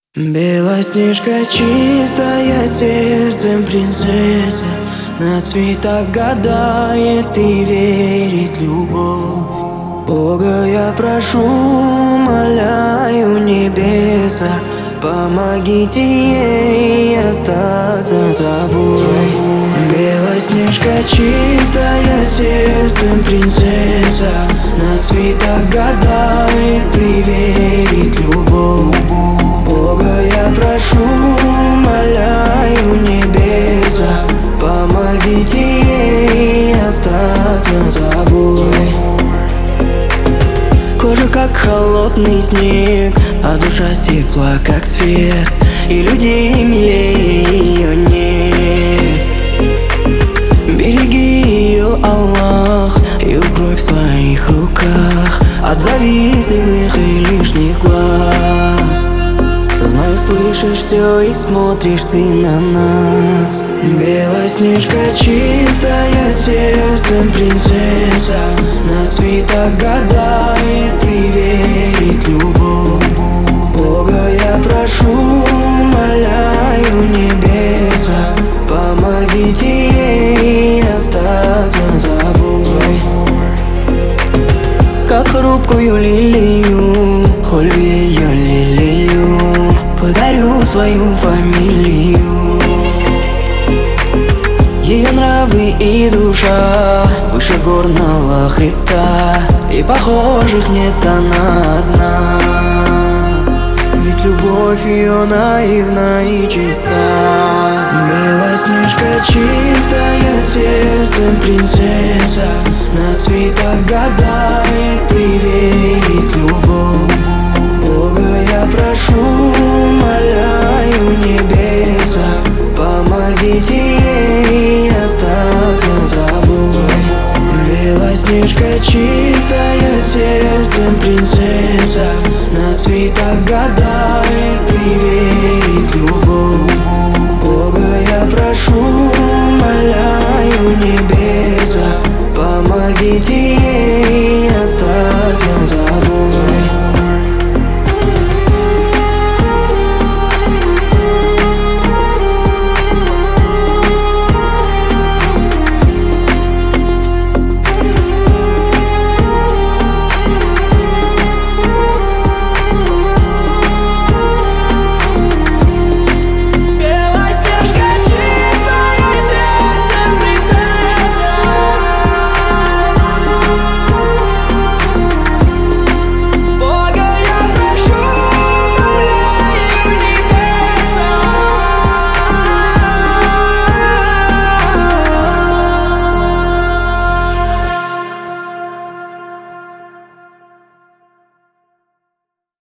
Белоснежка чистая, сердцем принцесса, на цветах гадает и верит любовь. Бога я прошу, умоляю небеса, помогите ей остаться собой. Белоснежка чистая, сердцем принцесса, на цветах гадает и верит любовь. Бога я прошу, умоляю небеса, помогите ей остаться собой. Кожа как холодный снег, а душа тепла как свет, и людей милее ее нет. Береги ее, Аллах, ее кровь в твоих руках от завистливых и лишних глаз. Знаю, слышишь все и смотришь ты на нас. Белоснежка чистая, сердцем принцесса, на цветах гадает и верит любовь. Бога я прошу, умоляю небеса, помогите ей остаться собой. Как хрупкую лилию, холь ее лилию, подарю свою фамилию. Ее нравы и душа выше горного хребта, и похожих нет, она одна. Ведь любовь ее наивна и чиста. Белоснежка чистая, сердцем принцесса, на цветах гадает и верит любовь. Бога я прошу,